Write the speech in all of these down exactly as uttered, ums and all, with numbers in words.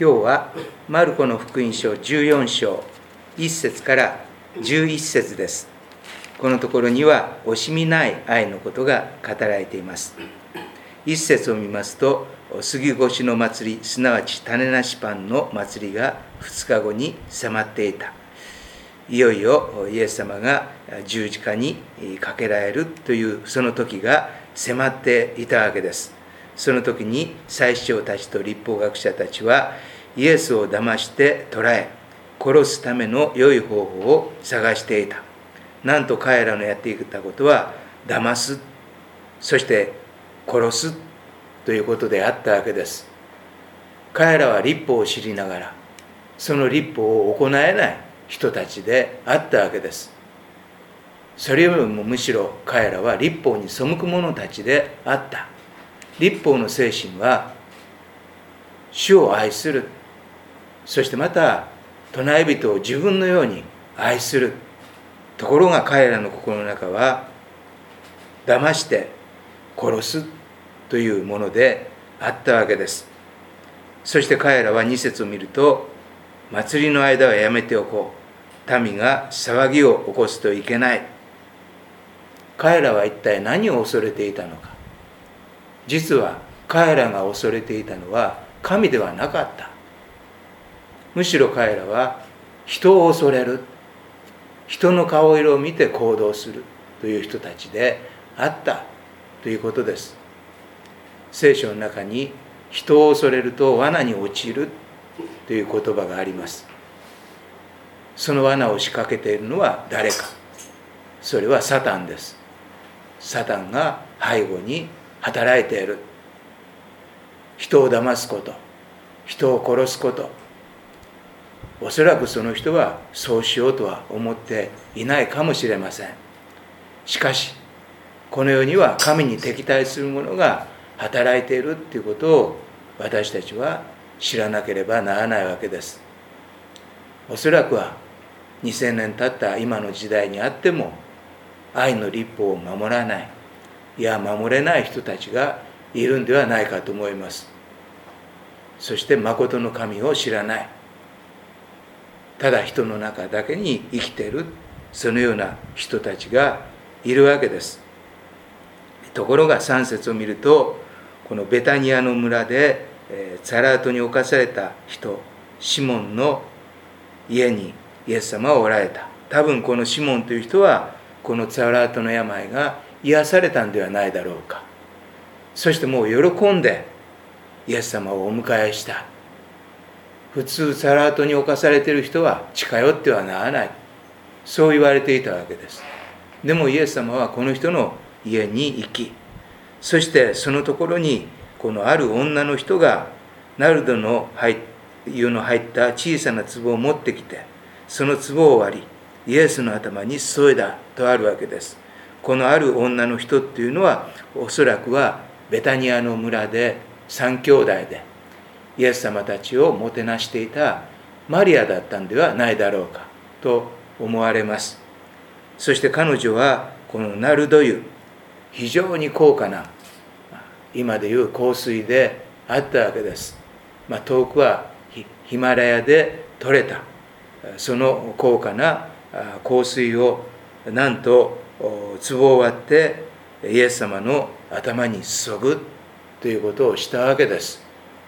日はマルコの福音書じゅうよん章いっ節からじゅういち節です。このところには惜しみない愛のことが語られています。いっ節を見ますと、杉越の祭り、すなわち種なしパンの祭りがふつかごに迫っていた。いよいよイエス様が十字架にかけられるというその時が迫っていたわけです。その時に祭司長たちと立法学者たちはイエスを騙して捕らえ、殺すための良い方法を探していた。なんと彼らのやっていたことは騙す、そして殺すということであったわけです。彼らは律法を知りながらその律法を行えない人たちであったわけです。それよりもむしろ彼らは律法に背く者たちであった。律法の精神は主を愛する、そしてまた隣人を自分のように愛する。ところが彼らの心の中は騙して殺すというものであったわけです。そして彼らはに節を見ると、祭りの間はやめておこう、民が騒ぎを起こすといけない。彼らは一体何を恐れていたのか。実は彼らが恐れていたのは神ではなかった。むしろ彼らは人を恐れる、人の顔色を見て行動するという人たちであったということです。聖書の中に人を恐れると罠に陥るという言葉があります。その罠を仕掛けているのは誰か。それはサタンです。サタンが背後に働いている。人を騙すこと、人を殺すこと、おそらくその人はそうしようとは思っていないかもしれません。しかしこの世には神に敵対する者が働いているということを私たちは知らなければならないわけです。おそらくはにせんねん経った今の時代にあっても愛の律法を守らない、いや守れない人たちがいるんではないかと思います。そして誠の神を知らない、ただ人の中だけに生きている、そのような人たちがいるわけです。ところがさん節を見ると、このベタニアの村でザラートに侵された人、シモンの家にイエス様はおられた。多分このシモンという人はこのザラートの病が癒されたんではないだろうか。そしてもう喜んでイエス様をお迎えした。普通ザラートに侵されている人は近寄ってはならない、そう言われていたわけです。でもイエス様はこの人の家に行き、そしてそのところにこのある女の人がナルドの入湯の入った小さな壺を持ってきて、その壺を割りイエスの頭に注いだとあるわけです。このある女の人っていうのはおそらくはベタニアの村で三兄弟でイエス様たちをもてなしていたマリアだったんではないだろうかと思われます。そして彼女はこのナルド湯、非常に高価な今でいう香水であったわけです。まあ、遠くはヒマラヤで取れたその高価な香水をなんと壺を割ってイエス様の頭に注ぐということをしたわけです。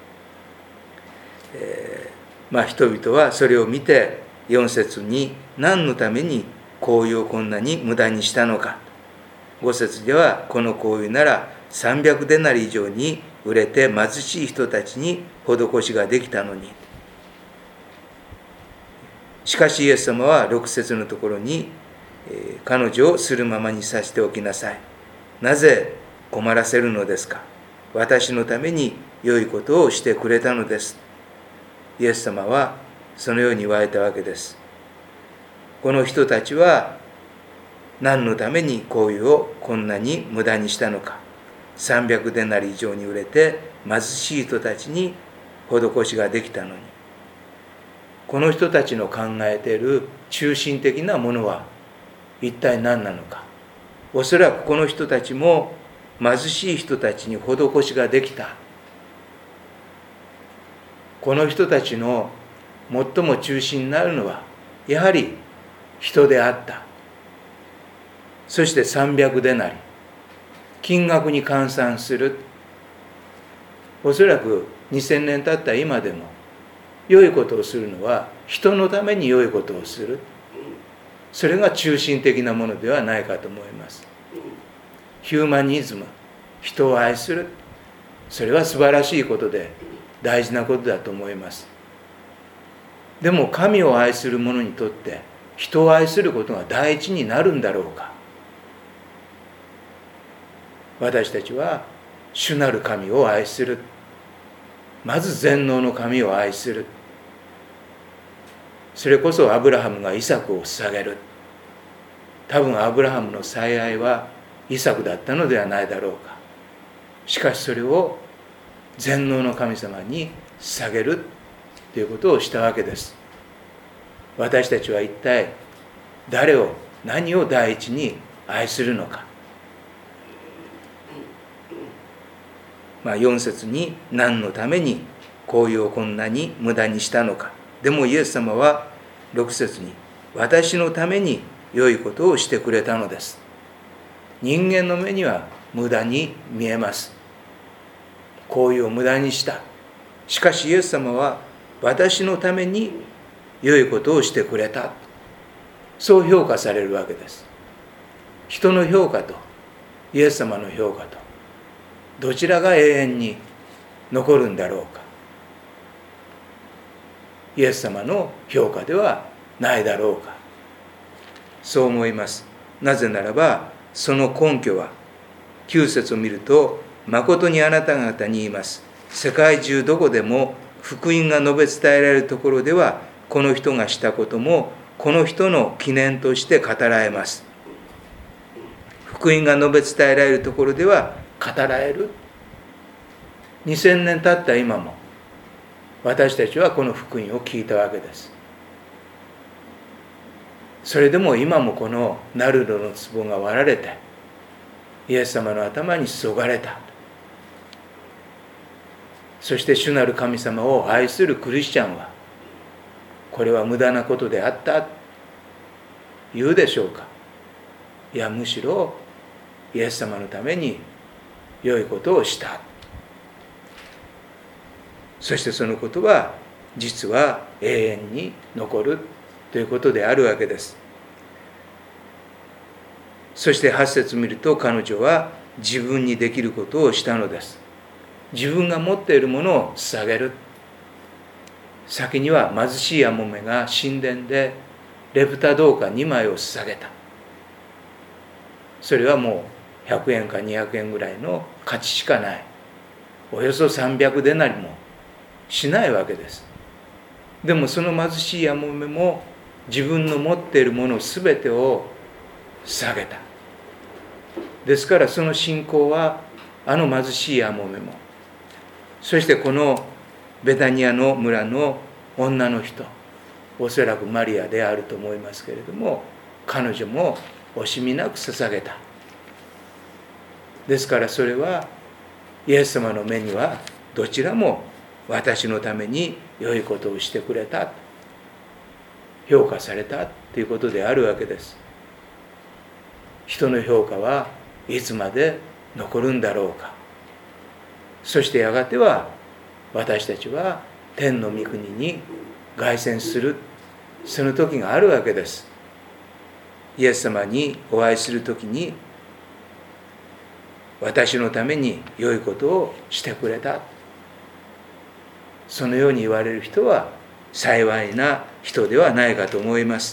えー、まあ人々はそれを見てよん節に何のために香油をこんなに無駄にしたのか、ご節ではこの香油ならさんびゃくデナリ以上に売れて貧しい人たちに施しができたのに。しかしイエス様はろく節のところに、えー、彼女をするままにさせておきなさい。なぜ困らせるのですか。私のために良いことをしてくれたのです。イエス様はそのように言われたわけです。この人たちは何のために香油をこんなに無駄にしたのか。さんびゃくデナリ以上に売れて貧しい人たちに施しができたのに。この人たちの考えている中心的なものは一体何なのか。おそらくこの人たちも貧しい人たちに施しができた。 この人たちの最も中心になるのはやはり人であった。そしてさんびゃくデナリ、金額に換算する。おそらくにせんねん経った今でも良いことをするのは人のために良いことをする。それが中心的なものではないかと思います。ヒューマニズム、人を愛する、それは素晴らしいことで大事なことだと思います。でも神を愛する者にとって人を愛することが第一になるんだろうか。私たちは主なる神を愛する。まず全能の神を愛する。それこそアブラハムがイサクを捧げる。多分アブラハムの最愛はイサクだったのではないだろうか。しかしそれを全能の神様に捧げるということをしたわけです。私たちは一体誰を、何を第一に愛するのか。まあ、よん節に何のために行為をこんなに無駄にしたのか。でもイエス様はろく節に私のために良いことをしてくれたのです。人間の目には無駄に見えます。行為を無駄にした。しかしイエス様は私のために良いことをしてくれた。そう評価されるわけです。人の評価とイエス様の評価とどちらが永遠に残るんだろうか。イエス様の評価ではないだろうか。そう思います。なぜならばその根拠はきゅう節を見ると、誠にあなた方に言います。世界中どこでも福音が述べ伝えられるところでは、この人がしたこともこの人の記念として語られます。福音が述べ伝えられるところでは語られる。にせんねん経った今も私たちはこの福音を聞いたわけです。それでも今もこのナルドの壺が割られてイエス様の頭に注がれた。そして主なる神様を愛するクリスチャンはこれは無駄なことであった言うでしょうか。いや、むしろイエス様のために良いことをした。そしてそのことは実は永遠に残るということであるわけです。そしてはち節見ると、彼女は自分にできることをしたのです。自分が持っているものを捧げる。先には貧しいやもめが神殿でレプタ銅貨にまいを捧げた。それはもうひゃくえんかにひゃくえんぐらいの価値しかない。およそさんびゃくデナリもしないわけです。でもその貧しいやもめも自分の持っているもの全てを捧げた。ですからその信仰はあの貧しいやもめも、そしてこのベタニアの村の女の人、おそらくマリアであると思いますけれども、彼女も惜しみなく捧げた。ですからそれはイエス様の目にはどちらも私のために良いことをしてくれた、評価されたということであるわけです。人の評価はいつまで残るんだろうか。そしてやがては私たちは天の御国に凱旋する、その時があるわけです。イエス様にお会いする時に、私のために良いことをしてくれた、そのように言われる人は幸いな人ではないかと思います。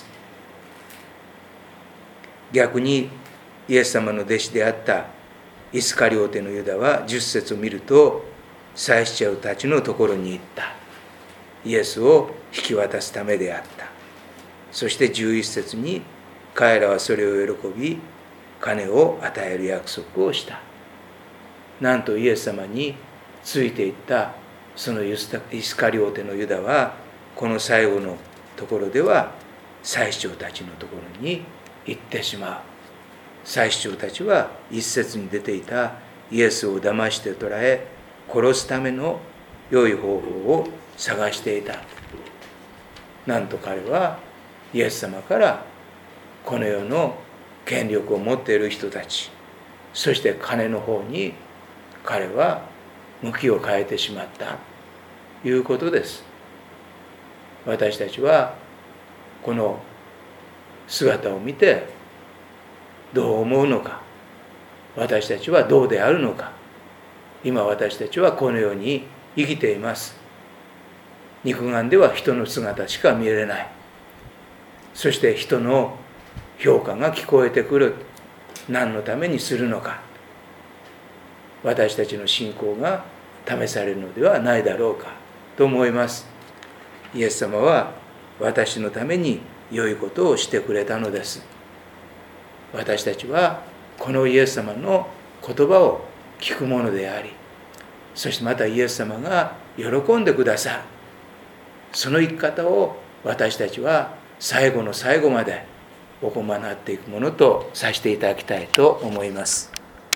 逆にイエス様の弟子であったイスカリオテのユダはじゅっ節を見ると、祭司長たちのところに行った。イエスを引き渡すためであった。そしてじゅういち節に、彼らはそれを喜び金を与える約束をした。なんとイエス様についていったそのイスカリオテのユダは、この最後のところでは祭司長たちのところに行ってしまう。祭司長たちは一節に出ていたイエスを騙して捕らえ殺すための良い方法を探していた。なんと彼はイエス様からこの世の権力を持っている人たち、そして金の方に彼は向きを変えてしまったということです。私たちはこの姿を見てどう思うのか、私たちはどうであるのか。今私たちはこの世に生きています。肉眼では人の姿しか見れない。そして人の評価が聞こえてくる。何のためにするのか。私たちの信仰が試されるのではないだろうかと思います。イエス様は私のために良いことをしてくれたのです。私たちはこのイエス様の言葉を聞くものであり、そしてまたイエス様が喜んでくださる。その生き方を私たちは最後の最後まで行っていくものとさせていただきたいと思います。